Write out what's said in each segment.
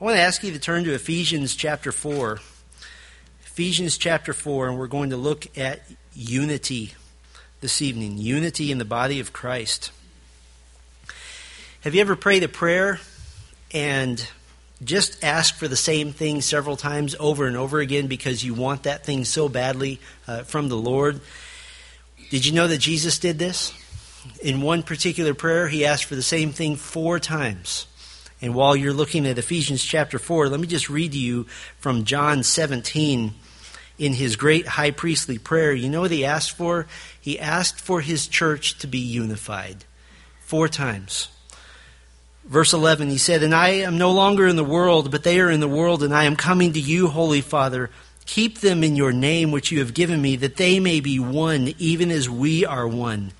I want to ask you to turn to Ephesians chapter 4. Ephesians chapter 4, and we're going to look at unity this evening. Unity in the body of Christ. Have you ever prayed a prayer and just asked for the same thing several times over and over again because you want that thing so badly from the Lord? Did you know that Jesus did this? In one particular prayer, he asked for the same thing 4 times. And while you're looking at Ephesians chapter 4, let me just read to you from John 17 in his great high priestly prayer. You know what he asked for? He asked for his church to be unified 4 times. Verse 11, he said, "And I am no longer in the world, but they are in the world, and I am coming to you, Holy Father. Keep them in your name which you have given me, that they may be one, even as we are one."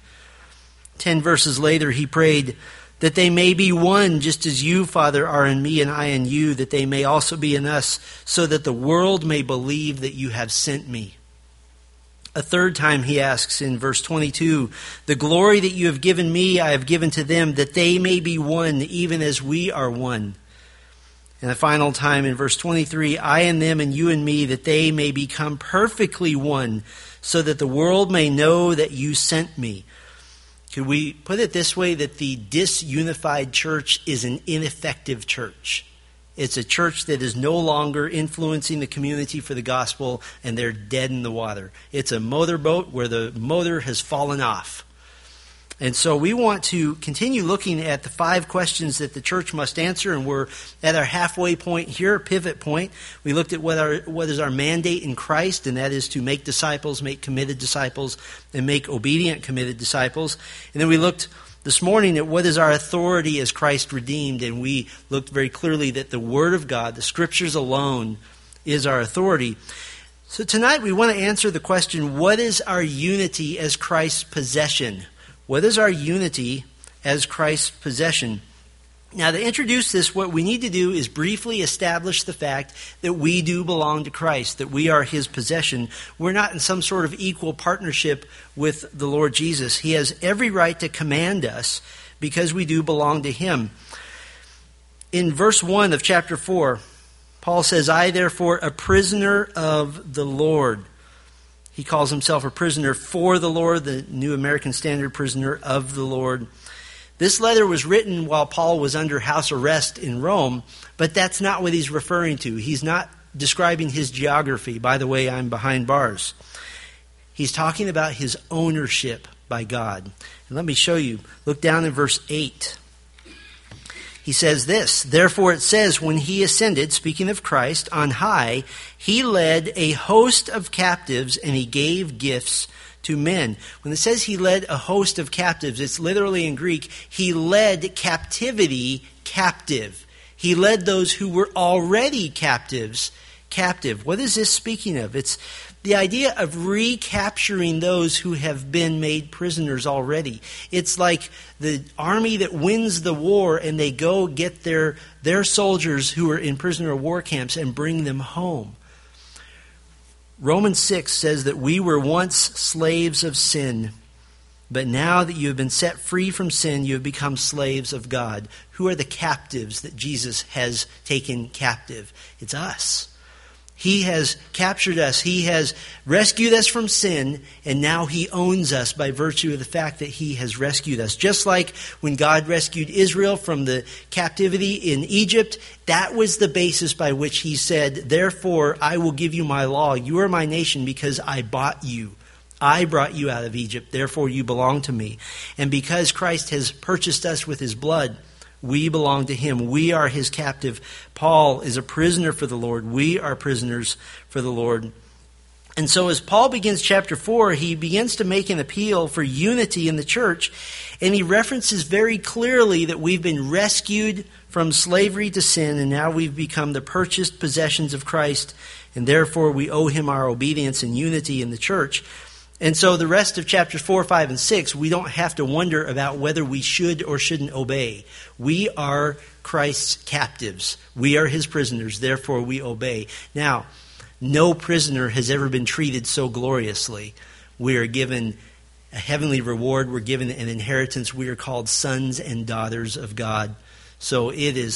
10 verses later, he prayed, "That they may be one, just as you, Father, are in me and I in you, that they may also be in us, so that the world may believe that you have sent me." A 3rd time he asks in verse 22, "The glory that you have given me, I have given to them, that they may be one, even as we are one." And the final time in verse 23, "I and them and you and me, that they may become perfectly one, so that the world may know that you sent me." Could we put it this way, that the disunified church is an ineffective church? It's a church that is no longer influencing the community for the gospel, and they're dead in the water. It's a motorboat where the motor has fallen off. And so we want to continue looking at the 5 questions that the church must answer, and we're at our halfway point here, pivot point. We looked at what is our mandate in Christ, and that is to make disciples, make committed disciples, and make obedient committed disciples. And then we looked this morning at what is our authority as Christ redeemed, and we looked very clearly that the Word of God, the Scriptures alone, is our authority. So tonight we want to answer the question, what is our unity as Christ's possession? What is our unity as Christ's possession? Now, to introduce this, what we need to do is briefly establish the fact that we do belong to Christ, that we are His possession. We're not in some sort of equal partnership with the Lord Jesus. He has every right to command us because we do belong to Him. In verse 1 of chapter 4, Paul says, "I, therefore, a prisoner of the Lord." He calls himself a prisoner for the Lord, the New American Standard, prisoner of the Lord. This letter was written while Paul was under house arrest in Rome, but that's not what he's referring to. He's not describing his geography. By the way, I'm behind bars. He's talking about his ownership by God. And let me show you. Look down in verse 8. He says this, "Therefore it says, when he ascended," speaking of Christ, "on high, he led a host of captives and he gave gifts to men." When it says he led a host of captives, it's literally in Greek, he led captivity captive. He led those who were already captives captive. What is this speaking of? It's the idea of recapturing those who have been made prisoners already. It's like the army that wins the war and they go get their soldiers who are in prisoner of war camps and bring them home. Romans 6 says that we were once slaves of sin, but now that you have been set free from sin, you have become slaves of God. Who are the captives that Jesus has taken captive? It's us. He has captured us. He has rescued us from sin, and now He owns us by virtue of the fact that He has rescued us. Just like when God rescued Israel from the captivity in Egypt, that was the basis by which He said, "Therefore I will give you my law. You are my nation because I bought you. I brought you out of Egypt. Therefore you belong to me." And because Christ has purchased us with His blood, we belong to Him. We are His captive. Paul is a prisoner for the Lord. We are prisoners for the Lord. And so as Paul begins chapter 4, he begins to make an appeal for unity in the church. And he references very clearly that we've been rescued from slavery to sin, and now we've become the purchased possessions of Christ. And therefore we owe Him our obedience and unity in the church. And so the rest of chapters 4, 5, and 6, we don't have to wonder about whether we should or shouldn't obey. We are Christ's captives. We are His prisoners. Therefore, we obey. Now, no prisoner has ever been treated so gloriously. We are given a heavenly reward. We're given an inheritance. We are called sons and daughters of God. So it is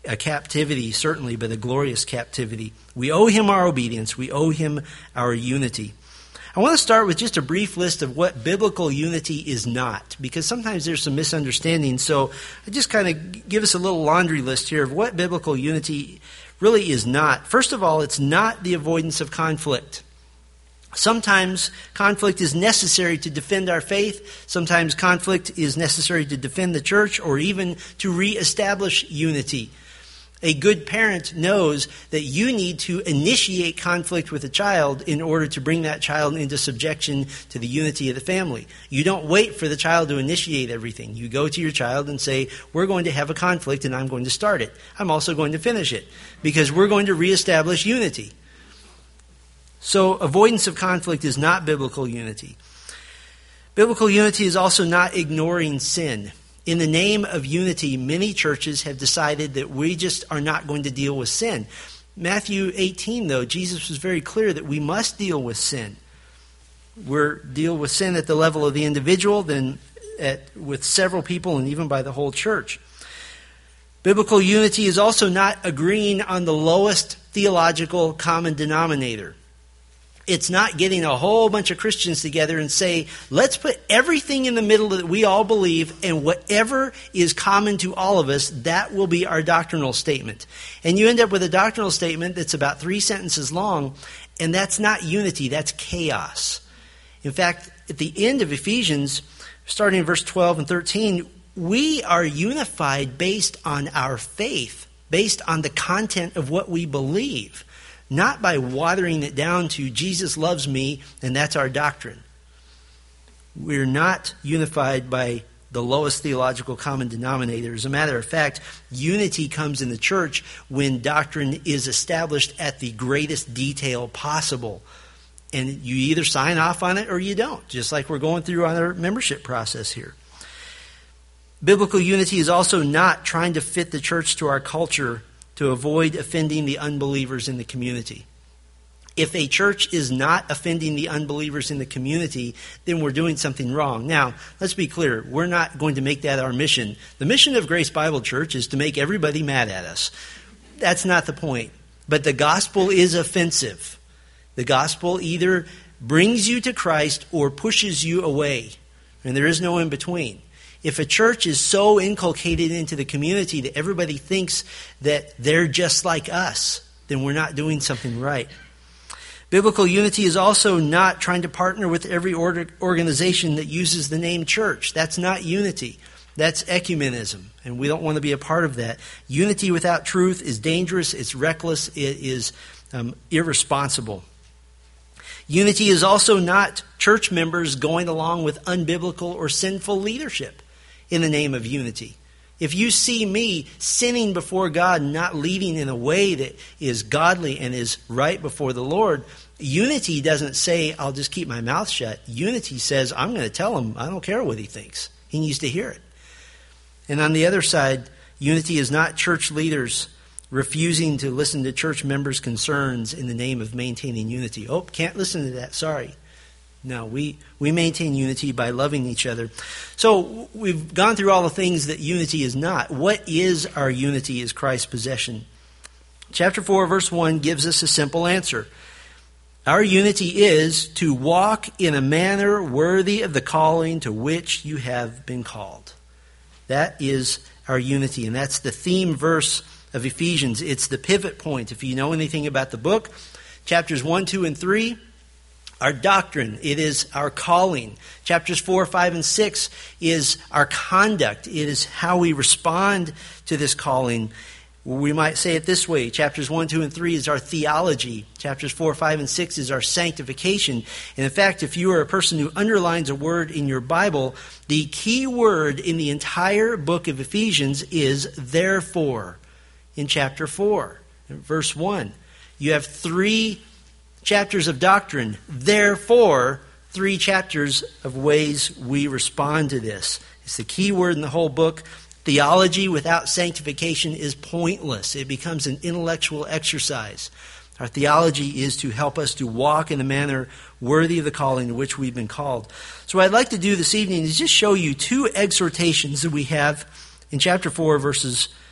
a captivity, certainly, but a glorious captivity. We owe him our obedience. We owe him our unity. I want to start with just a brief list of what biblical unity is not, because sometimes there's some misunderstanding. So I just kind of give us a little laundry list here of what biblical unity really is not. First of all, it's not the avoidance of conflict. Sometimes conflict is necessary to defend our faith. Sometimes conflict is necessary to defend the church or even to reestablish unity. A good parent knows that you need to initiate conflict with a child in order to bring that child into subjection to the unity of the family. You don't wait for the child to initiate everything. You go to your child and say, we're going to have a conflict and I'm going to start it. I'm also going to finish it because we're going to reestablish unity. So avoidance of conflict is not biblical unity. Biblical unity is also not ignoring sin. In the name of unity, many churches have decided that we just are not going to deal with sin. Matthew 18, though, Jesus was very clear that we must deal with sin. We're deal with sin at the level of the individual, then with several people, and even by the whole church. Biblical unity is also not agreeing on the lowest theological common denominator. It's not getting a whole bunch of Christians together and say, let's put everything in the middle that we all believe, and whatever is common to all of us, that will be our doctrinal statement. And you end up with a doctrinal statement that's about 3 sentences long, and that's not unity, that's chaos. In fact, at the end of Ephesians, starting in verse 12 and 13, we are unified based on our faith, based on the content of what we believe. Not by watering it down to Jesus loves me and that's our doctrine. We're not unified by the lowest theological common denominator. As a matter of fact, unity comes in the church when doctrine is established at the greatest detail possible. And you either sign off on it or you don't, just like we're going through on our membership process here. Biblical unity is also not trying to fit the church to our culture to avoid offending the unbelievers in the community. If a church is not offending the unbelievers in the community, then we're doing something wrong. Now, let's be clear. We're not going to make that our mission. The mission of Grace Bible Church is to make everybody mad at us. That's not the point. But the gospel is offensive. The gospel either brings you to Christ or pushes you away. And there is no in between. If a church is so inculcated into the community that everybody thinks that they're just like us, then we're not doing something right. Biblical unity is also not trying to partner with every organization that uses the name church. That's not unity. That's ecumenism, and we don't want to be a part of that. Unity without truth is dangerous, it's reckless, it is irresponsible. Unity is also not church members going along with unbiblical or sinful leadership in the name of unity. If you see me sinning before God and not leading in a way that is godly and is right before the Lord, unity doesn't say, I'll just keep my mouth shut. Unity says, I'm going to tell him, I don't care what he thinks. He needs to hear it. And on the other side, unity is not church leaders refusing to listen to church members' concerns in the name of maintaining unity. Oh, can't listen to that, sorry. No, we maintain unity by loving each other. So we've gone through all the things that unity is not. What is our unity as Christ's possession? Chapter 4, verse 1 gives us a simple answer. Our unity is to walk in a manner worthy of the calling to which you have been called. That is our unity, and that's the theme verse of Ephesians. It's the pivot point. If you know anything about the book, chapters 1, 2, and 3, our doctrine, it is our calling. Chapters 4, 5, and 6 is our conduct. It is how we respond to this calling. We might say it this way. Chapters 1, 2, and 3 is our theology. Chapters 4, 5, and 6 is our sanctification. And in fact, if you are a person who underlines a word in your Bible, the key word in the entire book of Ephesians is therefore. In chapter 4, in verse 1, you have 3 chapters of doctrine. Therefore, 3 chapters of ways we respond to this. It's the key word in the whole book. Theology without sanctification is pointless. It becomes an intellectual exercise. Our theology is to help us to walk in a manner worthy of the calling to which we've been called. So what I'd like to do this evening is just show you 2 exhortations that we have in chapter 4, verses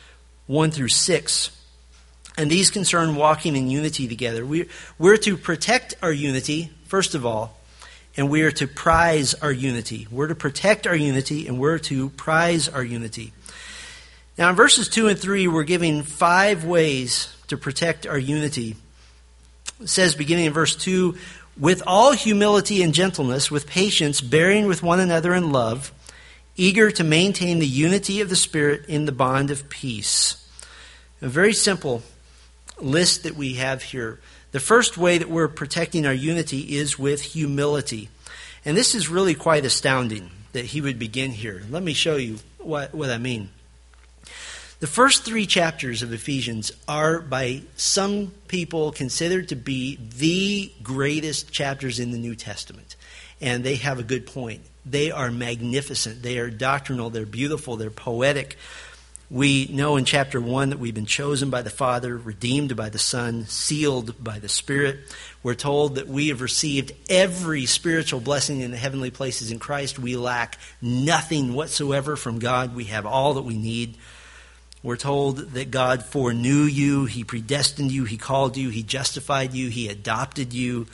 1 through 6. And these concern walking in unity together. We're to protect our unity, first of all, and we are to prize our unity. We're to protect our unity, and we're to prize our unity. Now, in verses 2 and 3, we're giving 5 ways to protect our unity. It says, beginning in verse 2, with all humility and gentleness, with patience, bearing with one another in love, eager to maintain the unity of the Spirit in the bond of peace. A very simple list that we have here. The first way that we're protecting our unity is with humility. And this is really quite astounding that he would begin here. Let me show you what I mean. The first 3 chapters of Ephesians are by some people considered to be the greatest chapters in the New Testament. And they have a good point. They are magnificent. They are doctrinal. They're beautiful. They're poetic. We know in chapter 1 that we've been chosen by the Father, redeemed by the Son, sealed by the Spirit. We're told that we have received every spiritual blessing in the heavenly places in Christ. We lack nothing whatsoever from God. We have all that we need. We're told that God foreknew you, He predestined you, He called you, He justified you, He adopted you.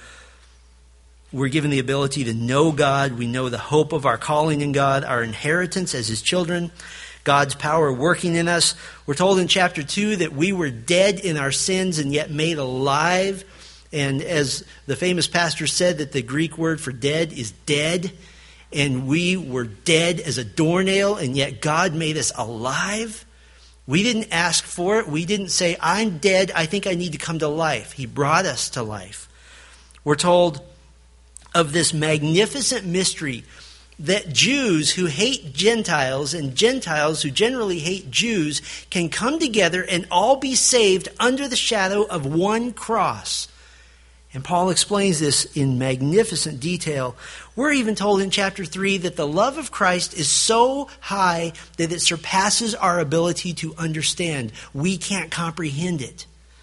We're given the ability to know God. We know the hope of our calling in God, our inheritance as His children, God's power working in us. We're told in chapter 2 that we were dead in our sins and yet made alive. And as the famous pastor said, that the Greek word for dead is dead. And we were dead as a doornail, and yet God made us alive. We didn't ask for it. We didn't say, I'm dead, I think I need to come to life. He brought us to life. We're told of this magnificent mystery that Jews who hate Gentiles and Gentiles who generally hate Jews can come together and all be saved under the shadow of one cross. And Paul explains this in magnificent detail. We're even told in chapter 3 that the love of Christ is so high that it surpasses our ability to understand. We can't comprehend it.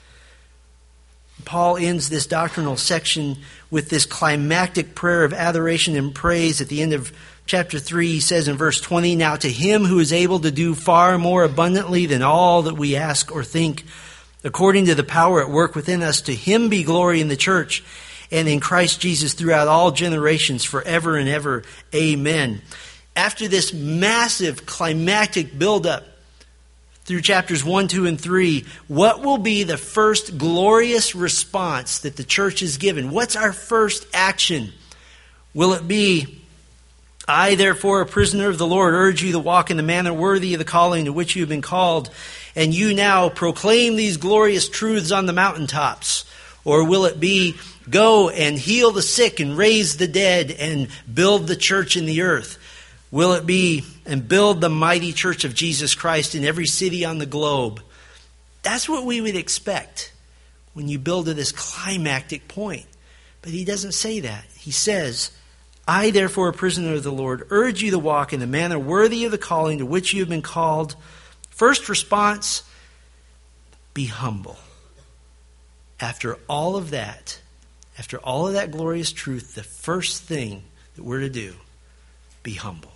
Paul ends this doctrinal section with this climactic prayer of adoration and praise. At the end of chapter 3, he says in verse 20, now to Him who is able to do far more abundantly than all that we ask or think, according to the power at work within us, to Him be glory in the church and in Christ Jesus throughout all generations, forever and ever. Amen. After this massive climactic buildup through chapters 1, 2, and 3, what will be the first glorious response that the church is given? What's our first action? Will it be, I, therefore, a prisoner of the Lord, urge you to walk in the manner worthy of the calling to which you have been called, and you now proclaim these glorious truths on the mountaintops? Or will it be, go and heal the sick and raise the dead and build the church in the earth? Will it be, and build the mighty church of Jesus Christ in every city on the globe? That's what we would expect when you build to this climactic point. But he doesn't say that. He says, I, therefore, a prisoner of the Lord, urge you to walk in the manner worthy of the calling to which you have been called. First response, be humble. After all of that glorious truth, the first thing that we're to do, be humble.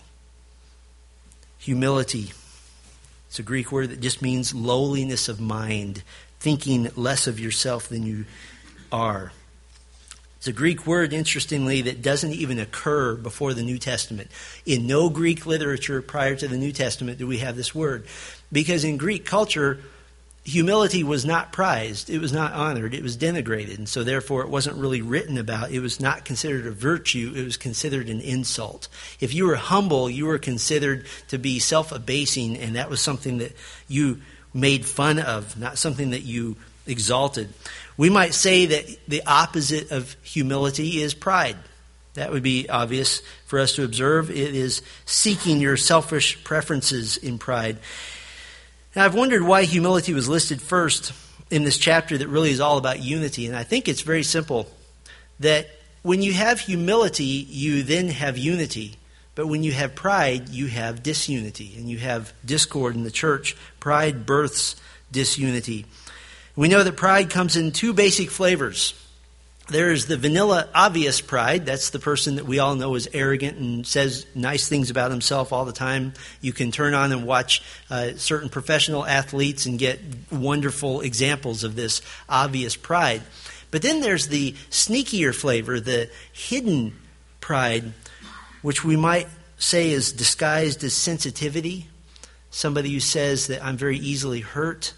Humility. It's a Greek word that just means lowliness of mind, thinking less of yourself than you are. It's a Greek word, interestingly, that doesn't even occur before the New Testament. In no Greek literature prior to the New Testament do we have this word. Because in Greek culture, humility was not prized. It was not honored. It was denigrated. And so therefore it wasn't really written about. It was not considered a virtue. It was considered an insult. If you were humble, you were considered to be self-abasing, and that was something that you made fun of, not something that you exalted. We might say that the opposite of humility is pride. That would be obvious for us to observe. It is seeking your selfish preferences in pride. Now, I've wondered why humility was listed first in this chapter that really is all about unity. And I think it's very simple, that when you have humility, you then have unity. But when you have pride, you have disunity, and you have discord in the church. Pride births disunity. We know that pride comes in two basic flavors. There's the vanilla obvious pride. That's the person that we all know is arrogant and says nice things about himself all the time. You can turn on and watch certain professional athletes and get wonderful examples of this obvious pride. But then there's the sneakier flavor, the hidden pride, which we might say is disguised as sensitivity. Somebody who says that I'm very easily hurt.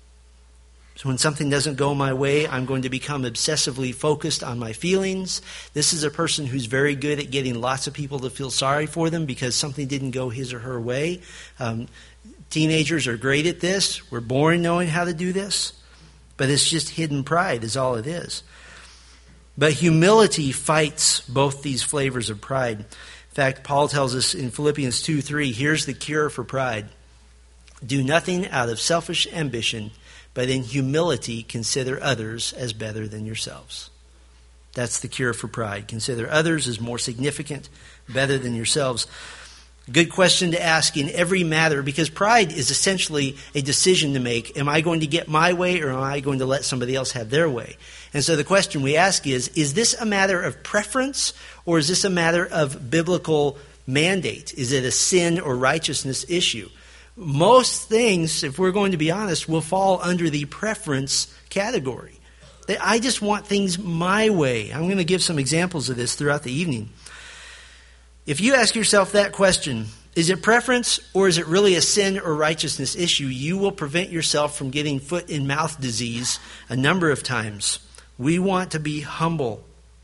So when something doesn't go my way, I'm going to become obsessively focused on my feelings. This is a person who's very good at getting lots of people to feel sorry for them because something didn't go his or her way. Teenagers are great at this. We're born knowing how to do this. But it's just hidden pride is all it is. But humility fights both these flavors of pride. In fact, Paul tells us in Philippians 2:3, here's the cure for pride. Do nothing out of selfish ambition, but in humility consider others as better than yourselves. That's the cure for pride. Consider others as more significant, better than yourselves. Good question to ask in every matter, because pride is essentially a decision to make. Am I going to get my way, or am I going to let somebody else have their way? And so the question we ask is this a matter of preference, or is this a matter of biblical mandate? Is it a sin or righteousness issue? Most things, if we're going to be honest, will fall under the preference category. I just want things my way. I'm going to give some examples of this throughout the evening. If you ask yourself that question, is it preference or is it really a sin or righteousness issue, you will prevent yourself from getting foot and mouth disease a number of times. We want to be humble.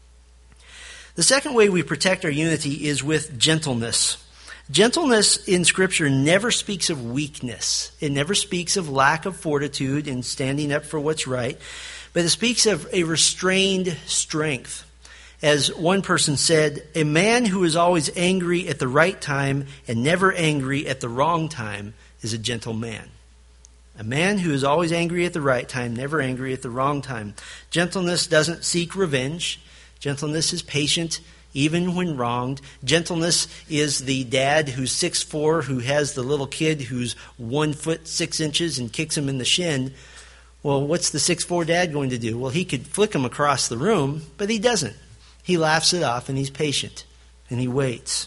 The second way we protect our unity is with gentleness. Gentleness in Scripture never speaks of weakness. It never speaks of lack of fortitude and standing up for what's right, but it speaks of a restrained strength. As one person said, a man who is always angry at the right time and never angry at the wrong time is a gentle man. A man who is always angry at the right time, never angry at the wrong time. Gentleness doesn't seek revenge. Gentleness is patient, even when wronged. Gentleness is the dad who's 6'4", who has the little kid who's 1 foot 6 inches and kicks him in the shin. Well, what's the 6'4" dad going to do? Well, he could flick him across the room, but he doesn't. He laughs it off and he's patient and he waits.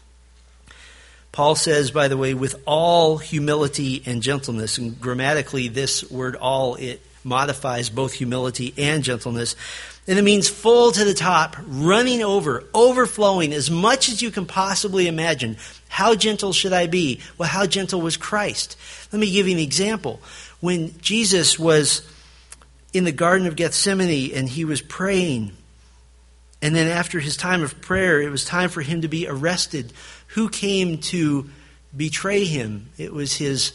Paul says, by the way, with all humility and gentleness, and grammatically this word all, it modifies both humility and gentleness. And it means full to the top, running over, overflowing as much as you can possibly imagine. How gentle should I be? Well, how gentle was Christ? Let me give you an example. When Jesus was in the Garden of Gethsemane and he was praying, and then after his time of prayer, it was time for him to be arrested. Who came to betray him? It was his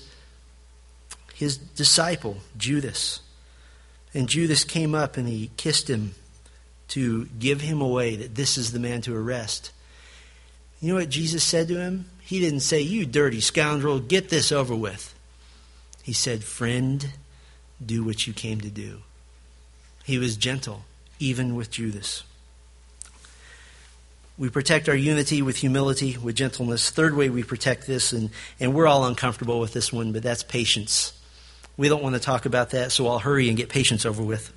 disciple, Judas. And Judas came up and he kissed him to give him away, that this is the man to arrest. You know what Jesus said to him? He didn't say, you dirty scoundrel, get this over with. He said, friend, do what you came to do. He was gentle, even with Judas. We protect our unity with humility, with gentleness. Third way we protect this, and we're all uncomfortable with this one, but that's patience. We don't want to talk about that, so I'll hurry and get patience over with.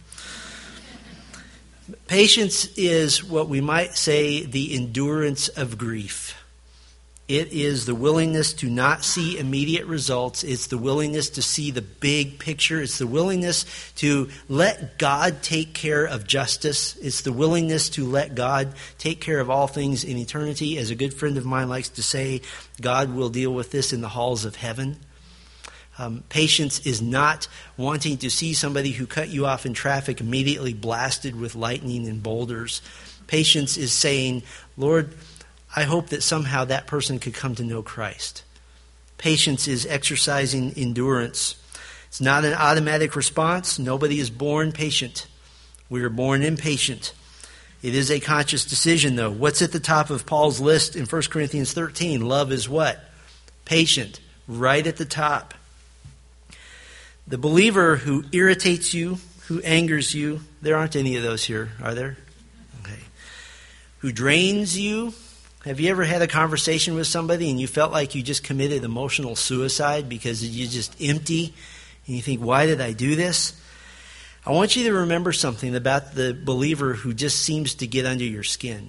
Patience is what we might say the endurance of grief. It is the willingness to not see immediate results. It's the willingness to see the big picture. It's the willingness to let God take care of justice. It's the willingness to let God take care of all things in eternity. As a good friend of mine likes to say, God will deal with this in the halls of heaven. Patience is not wanting to see somebody who cut you off in traffic immediately blasted with lightning and boulders. Patience is saying, Lord, I hope that somehow that person could come to know Christ. Patience is exercising endurance. It's not an automatic response. Nobody is born patient. We are born impatient. It is a conscious decision, though. What's at the top of Paul's list in 1 Corinthians 13? Love is what? Patient. Right at the top. The believer who irritates you, who angers you, there aren't any of those here, are there? Okay. Who drains you. Have you ever had a conversation with somebody and you felt like you just committed emotional suicide because you're just empty and you think, why did I do this? I want you to remember something about the believer who just seems to get under your skin.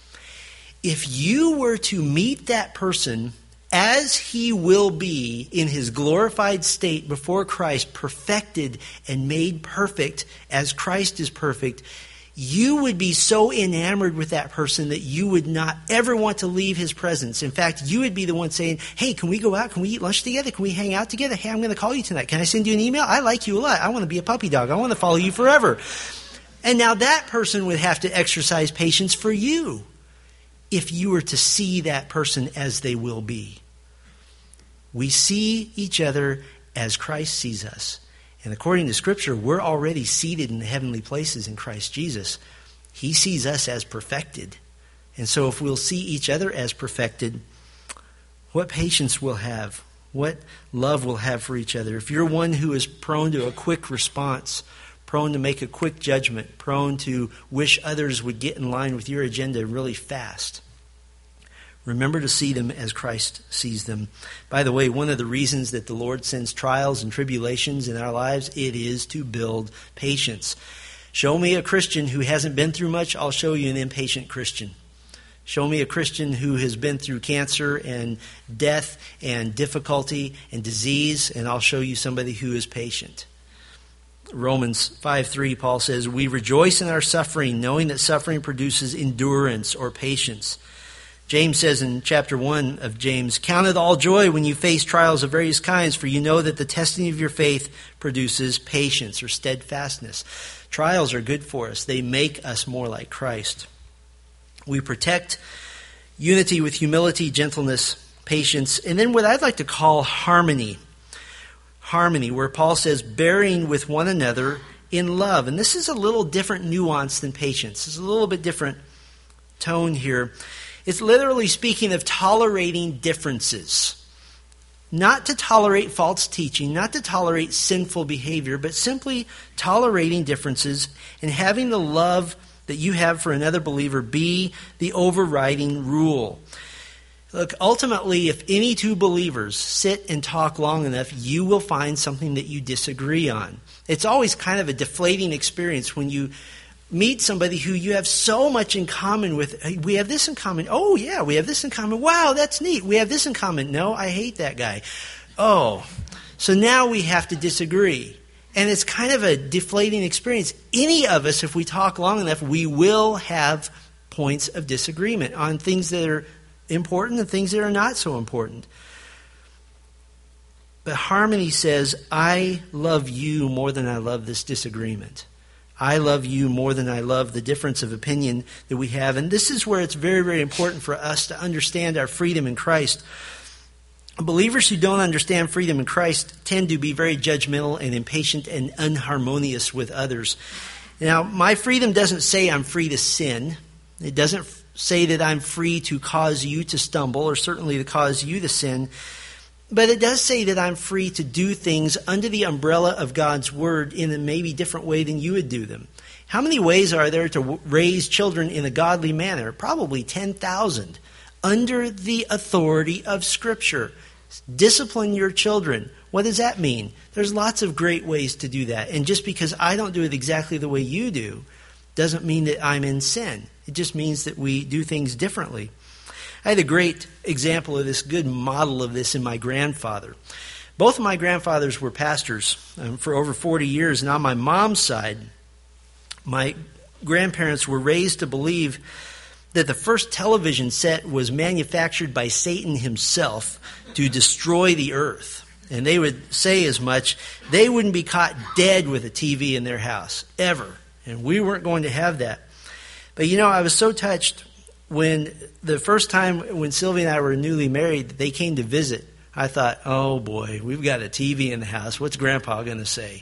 If you were to meet that person as he will be in his glorified state before Christ, perfected and made perfect as Christ is perfect, you would be so enamored with that person that you would not ever want to leave his presence. In fact, you would be the one saying, hey, can we go out? Can we eat lunch together? Can we hang out together? Hey, I'm going to call you tonight. Can I send you an email? I like you a lot. I want to be a puppy dog. I want to follow you forever. And now that person would have to exercise patience for you if you were to see that person as they will be. We see each other as Christ sees us. And according to Scripture, we're already seated in the heavenly places in Christ Jesus. He sees us as perfected. And so if we'll see each other as perfected, what patience we'll have, what love we'll have for each other. If you're one who is prone to a quick response, prone to make a quick judgment, prone to wish others would get in line with your agenda really fast, remember to see them as Christ sees them. By the way, one of the reasons that the Lord sends trials and tribulations in our lives, it is to build patience. Show me a Christian who hasn't been through much, I'll show you an impatient Christian. Show me a Christian who has been through cancer and death and difficulty and disease, and I'll show you somebody who is patient. Romans 5:3, Paul says, we rejoice in our suffering, knowing that suffering produces endurance or patience. James says in chapter 1 of James, count it all joy when you face trials of various kinds, for you know that the testing of your faith produces patience or steadfastness. Trials are good for us. They make us more like Christ. We protect unity with humility, gentleness, patience, and then what I'd like to call harmony. Harmony, where Paul says bearing with one another in love. And this is a little different nuance than patience. It's a little bit different tone here. It's literally speaking of tolerating differences. Not to tolerate false teaching, not to tolerate sinful behavior, but simply tolerating differences and having the love that you have for another believer be the overriding rule. Look, ultimately, if any two believers sit and talk long enough, you will find something that you disagree on. It's always kind of a deflating experience when you meet somebody who you have so much in common with. Hey, we have this in common. Oh, yeah, we have this in common. Wow, that's neat. We have this in common. No, I hate that guy. Oh, so now we have to disagree. And it's kind of a deflating experience. Any of us, if we talk long enough, we will have points of disagreement on things that are important and things that are not so important. But harmony says, I love you more than I love this disagreement. I love you more than I love the difference of opinion that we have. And this is where it's very, very important for us to understand our freedom in Christ. Believers who don't understand freedom in Christ tend to be very judgmental and impatient and unharmonious with others. Now, my freedom doesn't say I'm free to sin. It doesn't say that I'm free to cause you to stumble or certainly to cause you to sin. But it does say that I'm free to do things under the umbrella of God's Word in a maybe different way than you would do them. How many ways are there to raise children in a godly manner? Probably 10,000. Under the authority of Scripture. Discipline your children. What does that mean? There's lots of great ways to do that. And just because I don't do it exactly the way you do doesn't mean that I'm in sin. It just means that we do things differently. I had a great example of this, good model of this in my grandfather. Both of my grandfathers were pastors for over 40 years, and on my mom's side, my grandparents were raised to believe that the first television set was manufactured by Satan himself to destroy the earth. And they would say as much. They wouldn't be caught dead with a TV in their house, ever. And we weren't going to have that. But you know, I was so touched when the first time when Sylvia and I were newly married, they came to visit. I thought, oh boy, we've got a TV in the house. What's Grandpa going to say?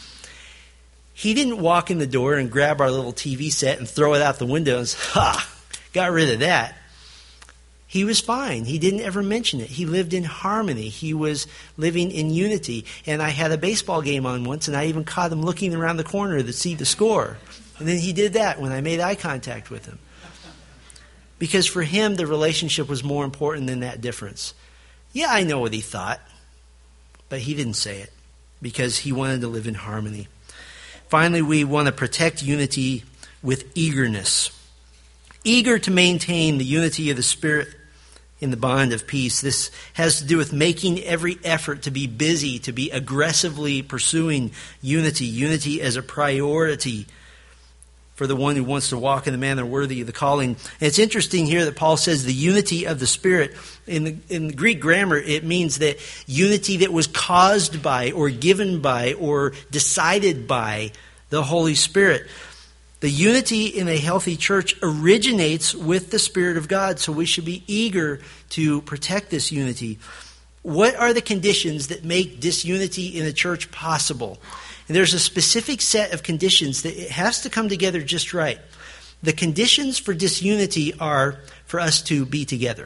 He didn't walk in the door and grab our little TV set and throw it out the window and say, got rid of that. He was fine. He didn't ever mention it. He lived in harmony. He was living in unity. And I had a baseball game on once, and I even caught him looking around the corner to see the score. And then he did that when I made eye contact with him. Because for him, the relationship was more important than that difference. Yeah, I know what he thought, but he didn't say it because he wanted to live in harmony. Finally, we want to protect unity with eagerness. Eager to maintain the unity of the Spirit in the bond of peace. This has to do with making every effort to be busy, to be aggressively pursuing unity as a priority for the one who wants to walk in the manner worthy of the calling. And it's interesting here that Paul says the unity of the Spirit. In the Greek grammar, it means that unity that was caused by or given by or decided by the Holy Spirit. The unity in a healthy church originates with the Spirit of God, so we should be eager to protect this unity. What are the conditions that make disunity in a church possible? And there's a specific set of conditions that it has to come together just right. The conditions for disunity are for us to be together.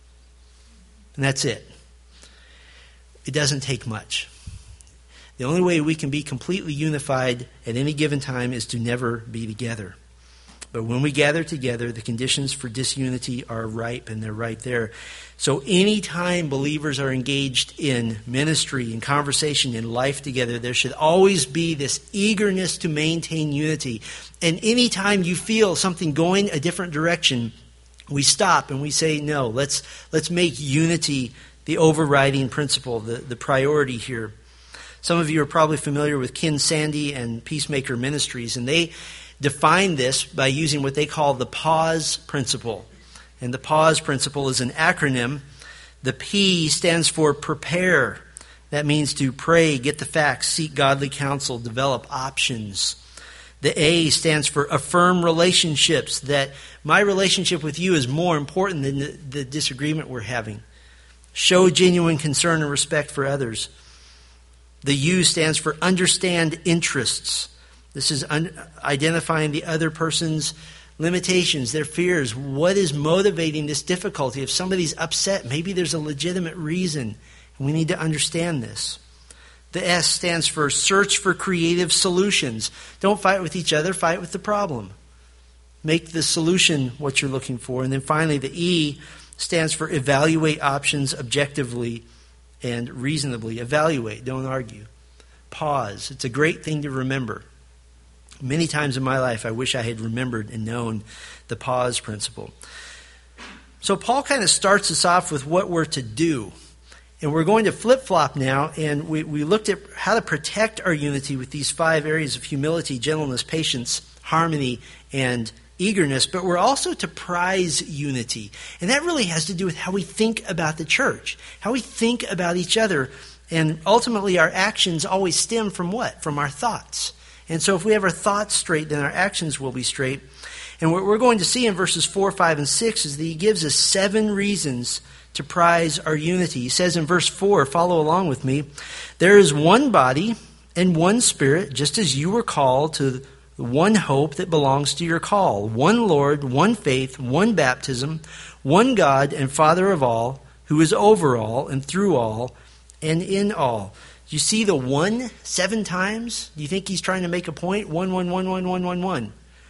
And that's it. It doesn't take much. The only way we can be completely unified at any given time is to never be together. But when we gather together, the conditions for disunity are ripe, and they're right there. So anytime believers are engaged in ministry, in conversation, in life together, there should always be this eagerness to maintain unity. And anytime you feel something going a different direction, we stop and we say, no, let's make unity the overriding principle, the priority here. Some of you are probably familiar with Ken Sande and Peacemaker Ministries, and they define this by using what they call the pause principle. And the pause principle is an acronym. The P stands for prepare. That means to pray, get the facts, seek godly counsel, develop options. The A stands for affirm relationships, that my relationship with you is more important than the disagreement we're having. Show genuine concern and respect for others. The U stands for understand interests. This is identifying the other person's limitations, their fears. What is motivating this difficulty? If somebody's upset, maybe there's a legitimate reason, and we need to understand this. The S stands for search for creative solutions. Don't fight with each other, fight with the problem. Make the solution what you're looking for. And then finally, the E stands for evaluate options objectively and reasonably. Evaluate, don't argue. Pause. It's a great thing to remember. Many times in my life, I wish I had remembered and known the pause principle. So Paul kind of starts us off with what we're to do. And we're going to flip-flop now, and we looked at how to protect our unity with these 5 areas of humility, gentleness, patience, harmony, and eagerness. But we're also to prize unity. And that really has to do with how we think about the church, how we think about each other. And ultimately, our actions always stem from what? From our thoughts. And so if we have our thoughts straight, then our actions will be straight. And what we're going to see in verses 4, 5, and 6 is that he gives us 7 reasons to prize our unity. He says in verse 4, follow along with me, there is one body and one Spirit, just as you were called to one hope that belongs to your call. One Lord, one faith, one baptism, one God and Father of all, who is over all and through all and in all. Do you see the 1 7 times? Do you think he's trying to make a point? 1, 1, 1, 1, 1, 1, 1.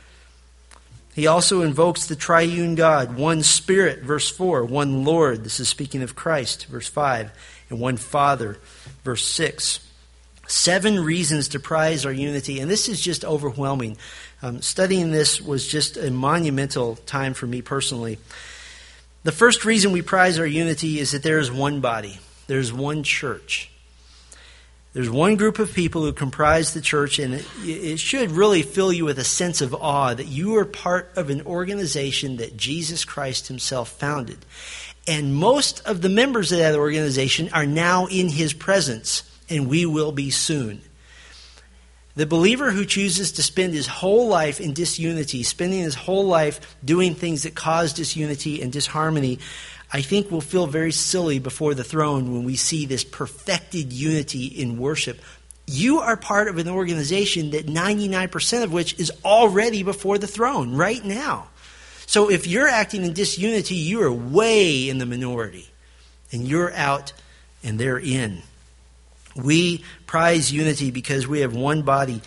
He also invokes the triune God, one Spirit, verse 4, one Lord, this is speaking of Christ, verse 5, and one Father, verse 6. 7 reasons to prize our unity, and this is just overwhelming. Studying this was just a monumental time for me personally. The first reason we prize our unity is that there is one body, there's one church. There's one group of people who comprise the church, and it should really fill you with a sense of awe that you are part of an organization that Jesus Christ himself founded. And most of the members of that organization are now in his presence, and we will be soon. The believer who chooses to spend his whole life in disunity, spending his whole life doing things that cause disunity and disharmony, I think we'll feel very silly before the throne when we see this perfected unity in worship. You are part of an organization that 99% of which is already before the throne right now. So if you're acting in disunity, you are way in the minority. And you're out and they're in. We prize unity because we have one body.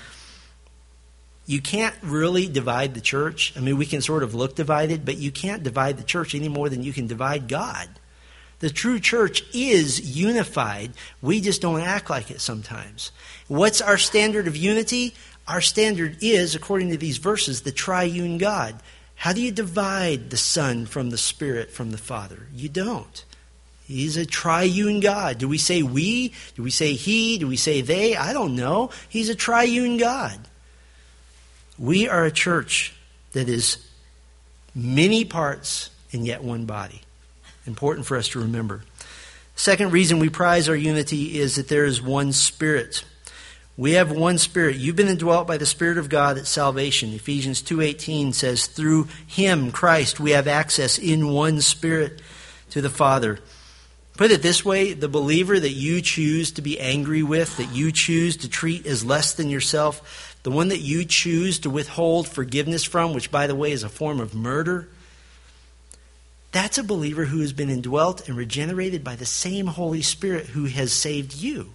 You can't really divide the church. I mean, we can sort of look divided, but you can't divide the church any more than you can divide God. The true church is unified. We just don't act like it sometimes. What's our standard of unity? our standard is, according to these verses, the triune God. How do you divide the Son from the Spirit from the Father? You don't. He's a triune God. Do we say we? Do we say he? Do we say they? I don't know. He's a triune God. We are a church that is many parts and yet one body. Important for us to remember. Second reason we prize our unity is that there is one Spirit. We have one Spirit. You've been indwelt by the Spirit of God at salvation. Ephesians 2:18 says, through Him, Christ, we have access in one Spirit to the Father. Put it this way, the believer that you choose to be angry with, that you choose to treat as less than yourself, the one that you choose to withhold forgiveness from, which, by the way, is a form of murder, that's a believer who has been indwelt and regenerated by the same Holy Spirit who has saved you.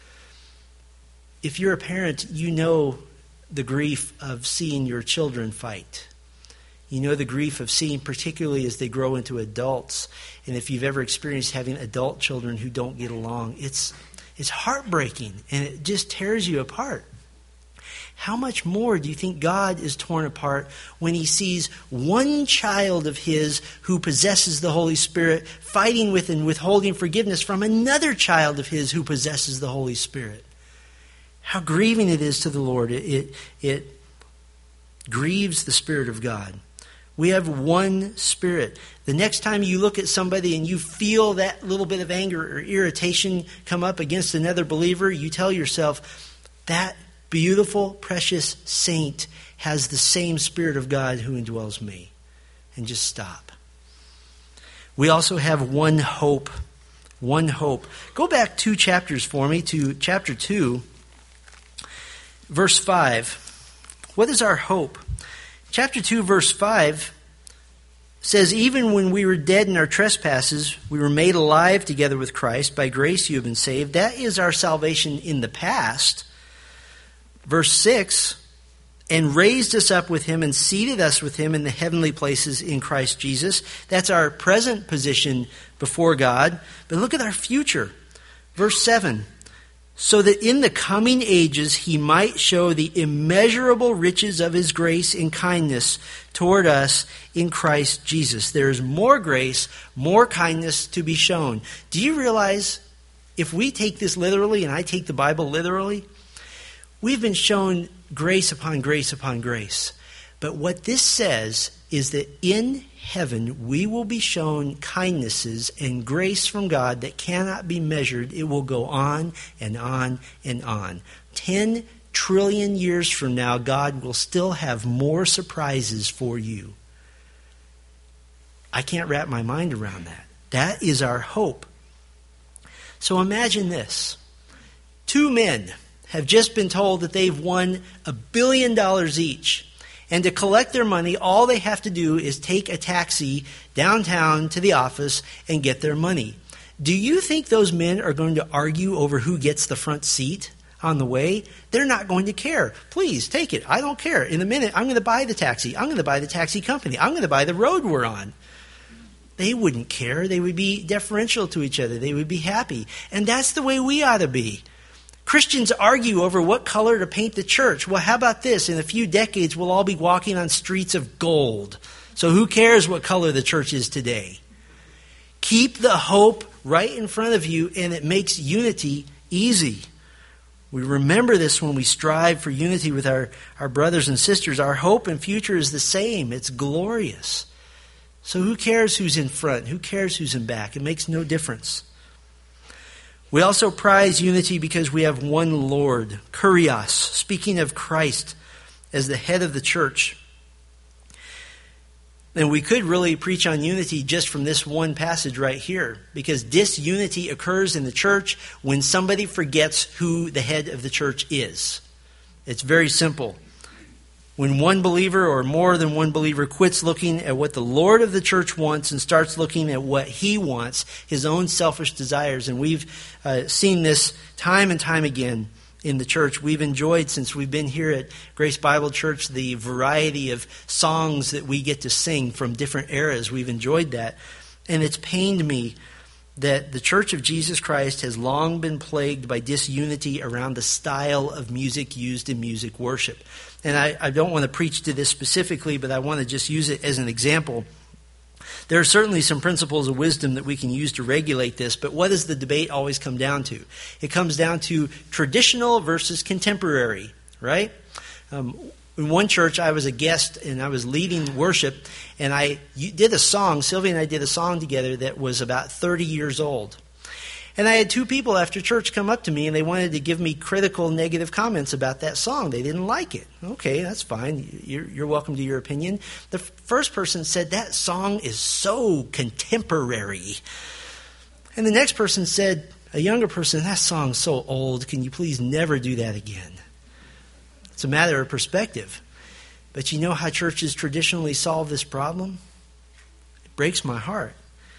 If you're a parent, you know the grief of seeing your children fight. You know the grief of seeing, particularly as they grow into adults. And if you've ever experienced having adult children who don't get along, it's heartbreaking and it just tears you apart. How much more do you think God is torn apart when He sees one child of His who possesses the Holy Spirit fighting with and withholding forgiveness from another child of His who possesses the Holy Spirit? How grieving it is to the Lord. It grieves the Spirit of God. We have one Spirit. The next time you look at somebody and you feel that little bit of anger or irritation come up against another believer, you tell yourself, that beautiful, precious saint has the same Spirit of God who indwells me. And just stop. We also have one hope. One hope. Go back 2 chapters for me to chapter 2, verse 5. What is our hope? Chapter 2, verse 5 says, even when we were dead in our trespasses, we were made alive together with Christ. By grace you have been saved. That is our salvation in the past. Verse 6, and raised us up with Him and seated us with Him in the heavenly places in Christ Jesus. That's our present position before God. But look at our future. Verse 7, so that in the coming ages He might show the immeasurable riches of His grace and kindness toward us in Christ Jesus. There is more grace, more kindness to be shown. Do you realize if we take this literally, and I take the Bible literally, we've been shown grace upon grace upon grace. But what this says is that in heaven we will be shown kindnesses and grace from God that cannot be measured. It will go on and on and on. 10 trillion years from now, God will still have more surprises for you. I can't wrap my mind around that. That is our hope. So imagine this. 2 men have just been told that they've won $1 billion each. And to collect their money, all they have to do is take a taxi downtown to the office and get their money. Do you think those men are going to argue over who gets the front seat on the way? They're not going to care. Please, take it. I don't care. In a minute, I'm going to buy the taxi. I'm going to buy the taxi company. I'm going to buy the road we're on. They wouldn't care. They would be deferential to each other. They would be happy. And that's the way we ought to be. Christians argue over what color to paint the church. Well, how about this? In a few decades, we'll all be walking on streets of gold. So who cares what color the church is today? Keep the hope right in front of you, and it makes unity easy. We remember this when we strive for unity with our brothers and sisters. Our hope and future is the same. It's glorious. So who cares who's in front? Who cares who's in back? It makes no difference. We also prize unity because we have one Lord, Kurios, speaking of Christ as the head of the church. And we could really preach on unity just from this one passage right here, because disunity occurs in the church when somebody forgets who the head of the church is. It's very simple. When one believer or more than one believer quits looking at what the Lord of the church wants and starts looking at what he wants, his own selfish desires. And we've seen this time and time again in the church. We've enjoyed, since we've been here at Grace Bible Church, the variety of songs that we get to sing from different eras. We've enjoyed that. And it's pained me that the Church of Jesus Christ has long been plagued by disunity around the style of music used in music worship. And I don't want to preach to this specifically, but I want to just use it as an example. There are certainly some principles of wisdom that we can use to regulate this, but what does the debate always come down to? It comes down to traditional versus contemporary, right? In one church, I was a guest and I was leading worship, and I did a song. Sylvia and I did a song together that was about 30 years old. And I had two people after church come up to me, and they wanted to give me critical, negative comments about that song. They didn't like it. Okay, that's fine. You're welcome to your opinion. The first person said, that song is so contemporary. And the next person said, a younger person, that song's so old. Can you please never do that again? It's a matter of perspective. But you know how churches traditionally solve this problem? It breaks my heart.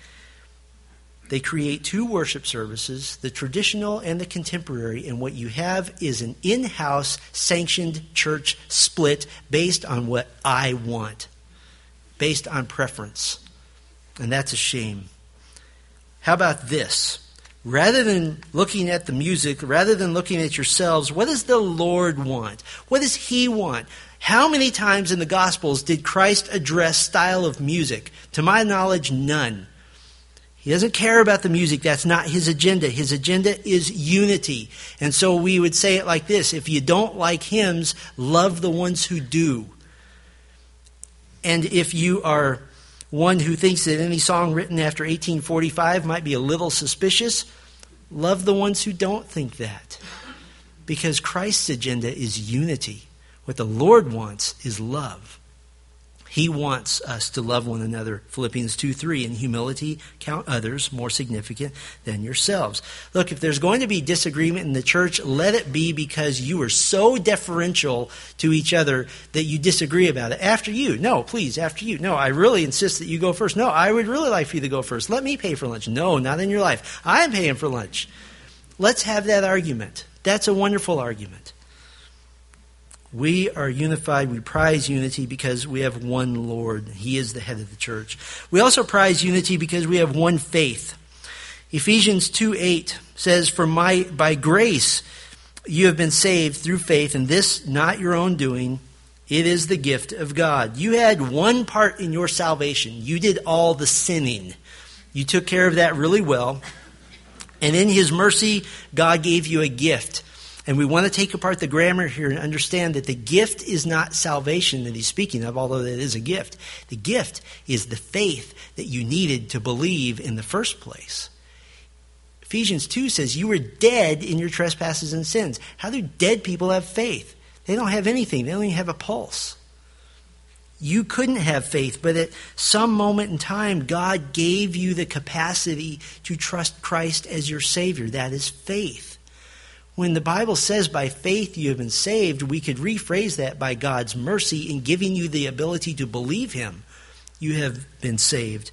They create two worship services, the traditional and the contemporary, and what you have is an in-house sanctioned church split based on what I want, based on preference. And that's a shame. How about this? Rather than looking at the music, rather than looking at yourselves, what does the Lord want? What does He want? How many times in the Gospels did Christ address style of music? To my knowledge, none. He doesn't care about the music. That's not His agenda. His agenda is unity. And so we would say it like this: if you don't like hymns, love the ones who do. And if you are one who thinks that any song written after 1845 might be a little suspicious, love the ones who don't think that. Because Christ's agenda is unity. What the Lord wants is love. He wants us to love one another. Philippians 2:3, in humility, count others more significant than yourselves. Look, if there's going to be disagreement in the church, let it be because you are so deferential to each other that you disagree about it. After you. No, please, after you. No, I really insist that you go first. No, I would really like for you to go first. Let me pay for lunch. No, not in your life. I'm paying for lunch. Let's have that argument. That's a wonderful argument. We are unified. We prize unity because we have one Lord. He is the head of the church. We also prize unity because we have one faith. Ephesians 2:8 says, "For by grace you have been saved through faith, and this not your own doing. It is the gift of God." You had one part in your salvation. You did all the sinning. You took care of that really well. And in His mercy, God gave you a gift. And we want to take apart the grammar here and understand that the gift is not salvation that He's speaking of, although that is a gift. The gift is the faith that you needed to believe in the first place. Ephesians 2 says you were dead in your trespasses and sins. How do dead people have faith? They don't have anything. They don't even have a pulse. You couldn't have faith, but at some moment in time, God gave you the capacity to trust Christ as your Savior. That is faith. When the Bible says by faith you have been saved, we could rephrase that by God's mercy in giving you the ability to believe Him. You have been saved.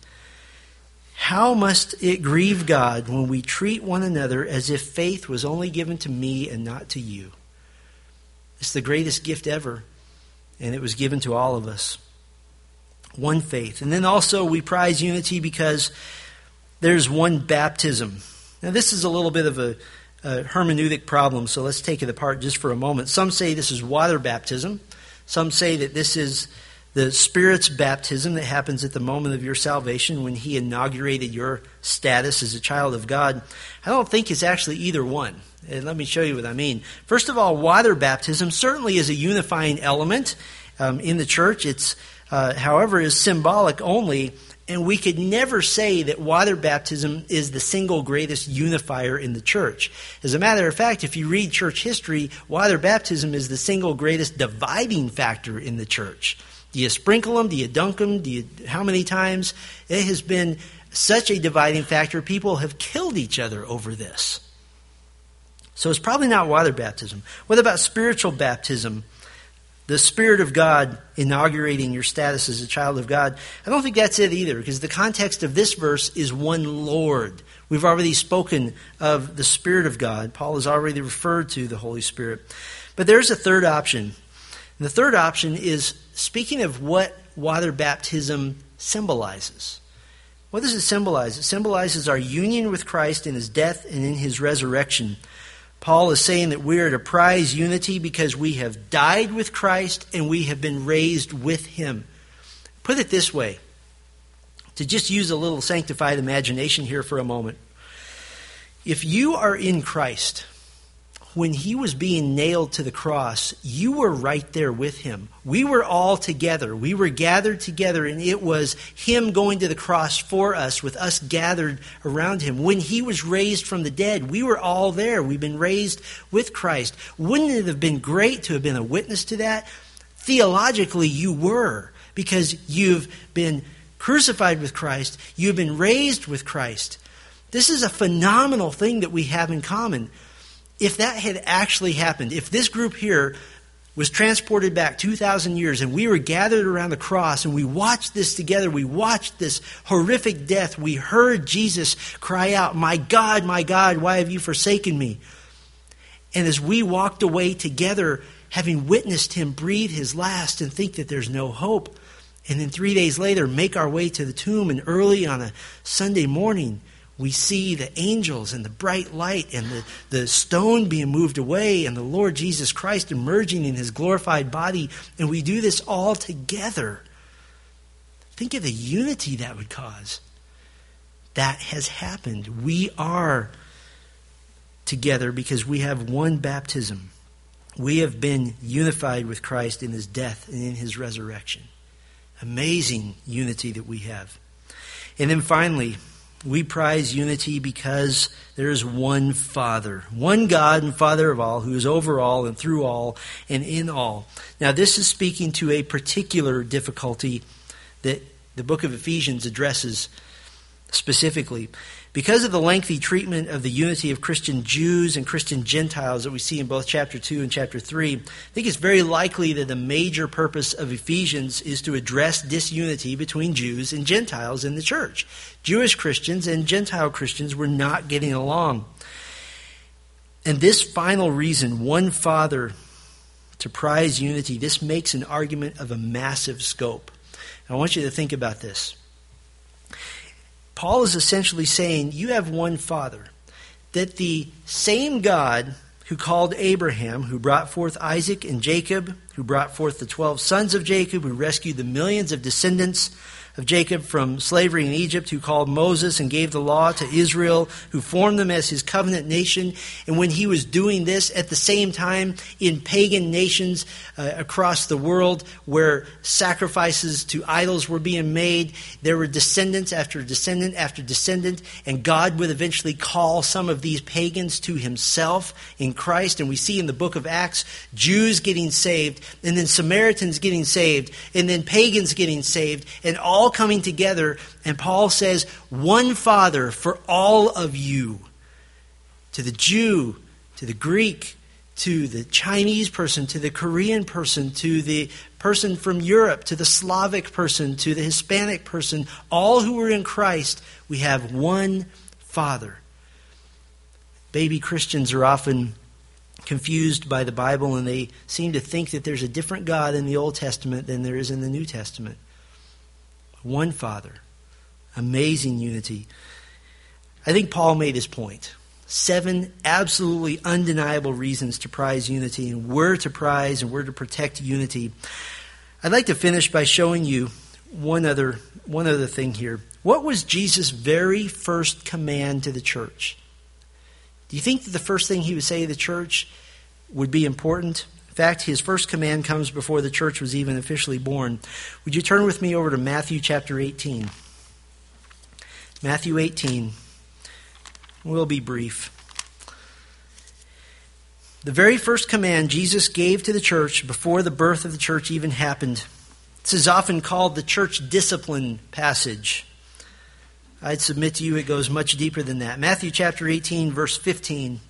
How must it grieve God when we treat one another as if faith was only given to me and not to you? It's the greatest gift ever, and it was given to all of us. One faith. And then also we prize unity because there's one baptism. Now this is a little bit of a hermeneutic problem, so let's take it apart just for a moment. Some say this is water baptism. Some say that this is the Spirit's baptism that happens at the moment of your salvation when He inaugurated your status as a child of God. I don't think it's actually either one. And let me show you what I mean. First of all, water baptism certainly is a unifying element in the church. It's, however, is symbolic only. And we could never say that water baptism is the single greatest unifier in the church. As a matter of fact, if you read church history, water baptism is the single greatest dividing factor in the church. Do you sprinkle them? Do you dunk them? How many times? It has been such a dividing factor, people have killed each other over this. So it's probably not water baptism. What about spiritual baptism? The Spirit of God inaugurating your status as a child of God. I don't think that's it either, because the context of this verse is one Lord. We've already spoken of the Spirit of God. Paul has already referred to the Holy Spirit. But there's a third option. And the third option is speaking of what water baptism symbolizes. What does it symbolize? It symbolizes our union with Christ in his death and in his resurrection. Paul is saying that we are to prize unity because we have died with Christ and we have been raised with him. Put it this way, to just use a little sanctified imagination here for a moment. If you are in Christ, when he was being nailed to the cross, you were right there with him. We were all together. We were gathered together, and it was him going to the cross for us, with us gathered around him. When he was raised from the dead, we were all there. We've been raised with Christ. Wouldn't it have been great to have been a witness to that? Theologically, you were, because you've been crucified with Christ. You've been raised with Christ. This is a phenomenal thing that we have in common. If that had actually happened, if this group here was transported back 2,000 years and we were gathered around the cross and we watched this together, we watched this horrific death, we heard Jesus cry out, my God, why have you forsaken me?" And as we walked away together, having witnessed him breathe his last and think that there's no hope, and then 3 days later make our way to the tomb, and early on a Sunday morning, we see the angels and the bright light and the stone being moved away and the Lord Jesus Christ emerging in his glorified body. And we do this all together. Think of the unity that would cause. That has happened. We are together because we have one baptism. We have been unified with Christ in his death and in his resurrection. Amazing unity that we have. And then finally, we prize unity because there is one Father, one God and Father of all, who is over all and through all and in all. Now, this is speaking to a particular difficulty that the book of Ephesians addresses specifically. Because of the lengthy treatment of the unity of Christian Jews and Christian Gentiles that we see in both chapter 2 and chapter 3, I think it's very likely that the major purpose of Ephesians is to address disunity between Jews and Gentiles in the church. Jewish Christians and Gentile Christians were not getting along. And this final reason, one Father, to prize unity, this makes an argument of a massive scope. And I want you to think about this. Paul is essentially saying you have one Father, that the same God who called Abraham, who brought forth Isaac and Jacob, who brought forth the 12 sons of Jacob, who rescued the millions of descendants of Jacob from slavery in Egypt, who called Moses and gave the law to Israel, who formed them as his covenant nation. And when he was doing this at the same time in pagan nations across the world where sacrifices to idols were being made, there were descendants after descendant after descendant, and God would eventually call some of these pagans to himself in Christ. And we see in the book of Acts, Jews getting saved, and then Samaritans getting saved, and then pagans getting saved, and all coming together. And Paul says, one Father for all of you. To the Jew, to the Greek, to the Chinese person, to the Korean person, to the person from Europe, to the Slavic person, to the Hispanic person, all who are in Christ, we have one Father. Baby Christians are often confused by the Bible, and they seem to think that there's a different God in the Old Testament than there is in the New Testament. One Father. Amazing unity. I think Paul made his point. 7 absolutely undeniable reasons to prize unity, and we're to prize and we're to protect unity. I'd like to finish by showing you one other thing here. What was Jesus' very first command to the church? Do you think that the first thing he would say to the church would be important? In fact, his first command comes before the church was even officially born. Would you turn with me over to Matthew chapter 18? Matthew 18. We'll be brief. The very first command Jesus gave to the church before the birth of the church even happened. This is often called the church discipline passage. I'd submit to you it goes much deeper than that. Matthew chapter 18, verse 15.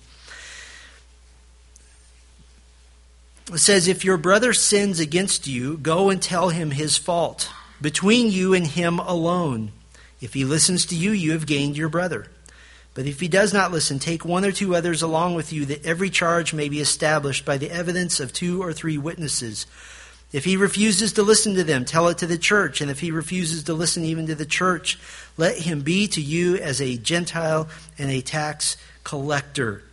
It says, "If your brother sins against you, go and tell him his fault, between you and him alone. If he listens to you, you have gained your brother. But if he does not listen, take 1 or 2 others along with you, that every charge may be established by the evidence of 2 or 3 witnesses. If he refuses to listen to them, tell it to the church. And if he refuses to listen even to the church, let him be to you as a Gentile and a tax collector.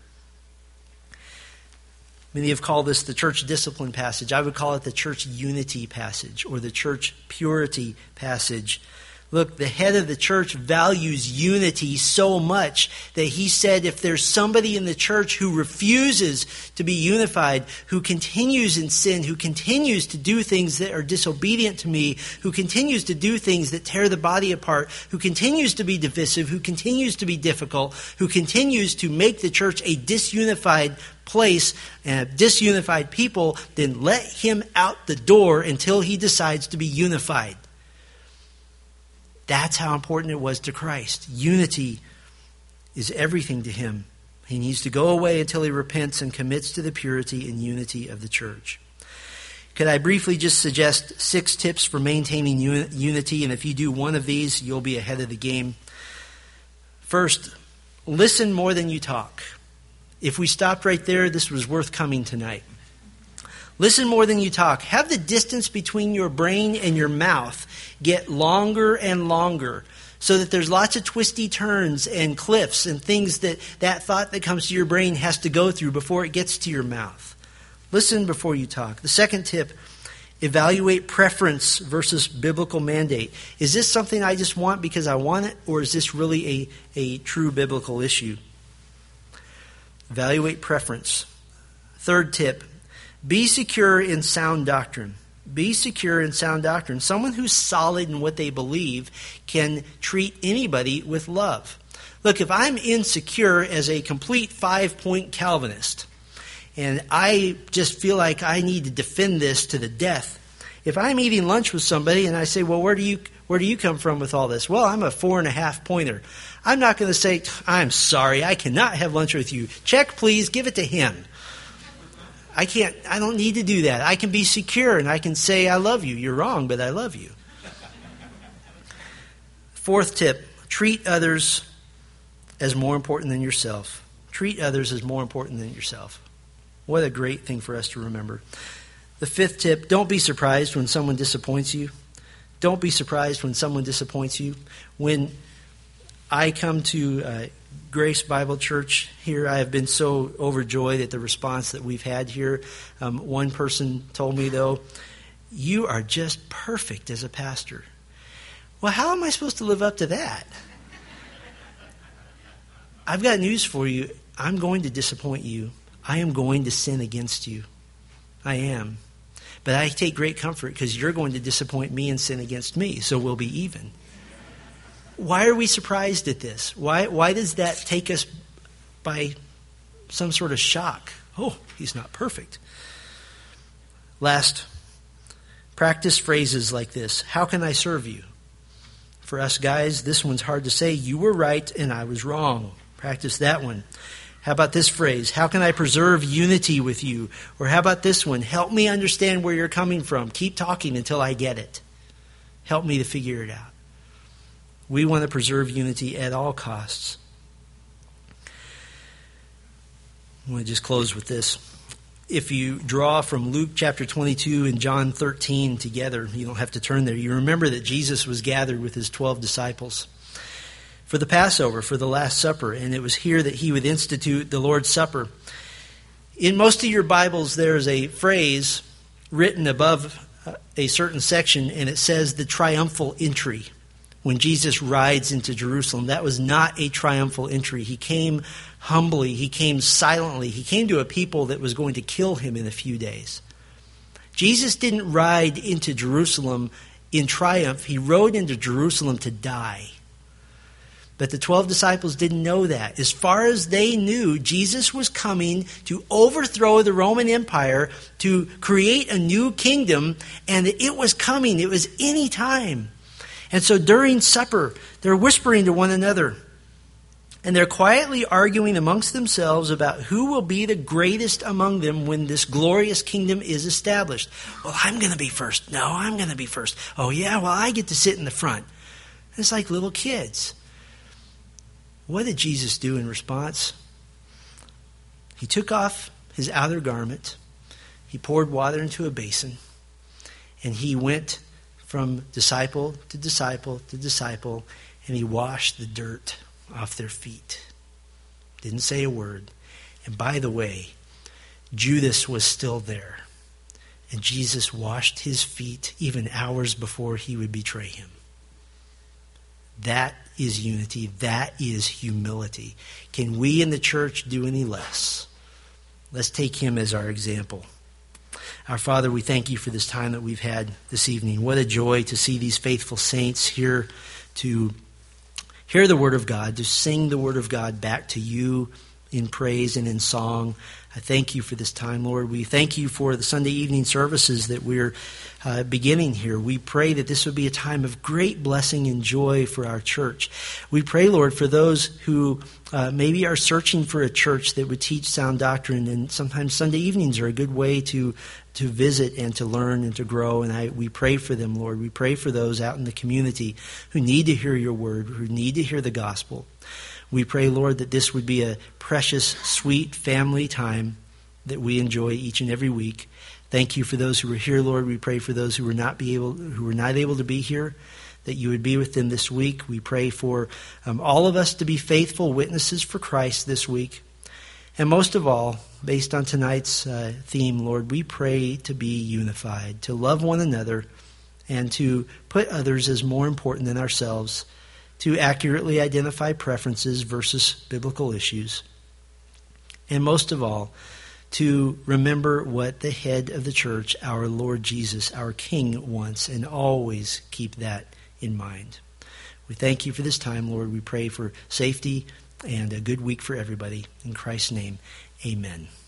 Many have called this the church discipline passage. I would call it the church unity passage or the church purity passage. Look, the head of the church values unity so much that he said if there's somebody in the church who refuses to be unified, who continues in sin, who continues to do things that are disobedient to me, who continues to do things that tear the body apart, who continues to be divisive, who continues to be difficult, who continues to make the church a disunified place and disunified people, then let him out the door until he decides to be unified. That's how important it was to Christ. Unity is everything to him. He needs to go away until he repents and commits to the purity and unity of the church. Could I briefly just suggest 6 tips for maintaining unity? And if you do one of these, you'll be ahead of the game. First, listen more than you talk. If we stopped right there, this was worth coming tonight. Listen more than you talk. Have the distance between your brain and your mouth get longer and longer so that there's lots of twisty turns and cliffs and things that thought that comes to your brain has to go through before it gets to your mouth. Listen before you talk. The second tip, evaluate preference versus biblical mandate. Is this something I just want because I want it, or is this really a true biblical issue? Evaluate preference. Third tip, be secure in sound doctrine. Be secure in sound doctrine. Someone who's solid in what they believe can treat anybody with love. Look, if I'm insecure as a complete 5-point Calvinist, and I just feel like I need to defend this to the death, if I'm eating lunch with somebody and I say, well, where do you come from with all this? Well, I'm a 4.5-pointer. I'm not going to say, I'm sorry, I cannot have lunch with you. Check, please, give it to him. I don't need to do that. I can be secure and I can say, I love you. You're wrong, but I love you. Fourth tip, treat others as more important than yourself. Treat others as more important than yourself. What a great thing for us to remember. The fifth tip, don't be surprised when someone disappoints you. Don't be surprised when someone disappoints you. When I come to Grace Bible Church here, I have been so overjoyed at the response that we've had here. One person told me, though, you are just perfect as a pastor. Well, how am I supposed to live up to that? I've got news for you. I'm going to disappoint you. I am going to sin against you. I am. But I take great comfort because you're going to disappoint me and sin against me, so we'll be even. Why are we surprised at this? Why does that take us by some sort of shock? Oh, he's not perfect. Last, practice phrases like this. How can I serve you? For us guys, this one's hard to say. You were right and I was wrong. Practice that one. How about this phrase? How can I preserve unity with you? Or how about this one? Help me understand where you're coming from. Keep talking until I get it. Help me to figure it out. We want to preserve unity at all costs. I want to just close with this. If you draw from Luke chapter 22 and John 13 together, you don't have to turn there. You remember that Jesus was gathered with his 12 disciples for the Passover, for the Last Supper, and it was here that he would institute the Lord's Supper. In most of your Bibles, there's a phrase written above a certain section, and it says the triumphal entry. When Jesus rides into Jerusalem, that was not a triumphal entry. He came humbly. He came silently. He came to a people that was going to kill him in a few days. Jesus didn't ride into Jerusalem in triumph. He rode into Jerusalem to die. But the 12 disciples didn't know that. As far as they knew, Jesus was coming to overthrow the Roman Empire, to create a new kingdom, and it was coming. It was any time. And so during supper, they're whispering to one another. And they're quietly arguing amongst themselves about who will be the greatest among them when this glorious kingdom is established. Well, I'm going to be first. No, I'm going to be first. Oh, yeah, well, I get to sit in the front. It's like little kids. What did Jesus do in response? He took off his outer garment. He poured water into a basin. And he went from disciple to disciple to disciple, and he washed the dirt off their feet. Didn't say a word. And by the way, Judas was still there. And Jesus washed his feet even hours before he would betray him. That is unity. That is humility. Can we in the church do any less? Let's take him as our example. Our Father, we thank you for this time that we've had this evening. What a joy to see these faithful saints here to hear the Word of God, to sing the Word of God back to you in praise and in song. I thank you for this time, Lord. We thank you for the Sunday evening services that we're beginning here. We pray that this would be a time of great blessing and joy for our church. We pray, Lord, for those who maybe are searching for a church that would teach sound doctrine, and sometimes Sunday evenings are a good way to visit and to learn and to grow. And we pray for them, Lord. We pray for those out in the community who need to hear your word, who need to hear the gospel. We pray, Lord, that this would be a precious, sweet family time that we enjoy each and every week. Thank you for those who are here, Lord. We pray for those who were not able to be here, that you would be with them this week. We pray for all of us to be faithful witnesses for Christ this week. And most of all, based on tonight's theme, Lord, we pray to be unified, to love one another, and to put others as more important than ourselves, to accurately identify preferences versus biblical issues. And most of all, to remember what the head of the church, our Lord Jesus, our King, wants, and always keep that in mind. We thank you for this time, Lord. We pray for safety and a good week for everybody. In Christ's name, amen.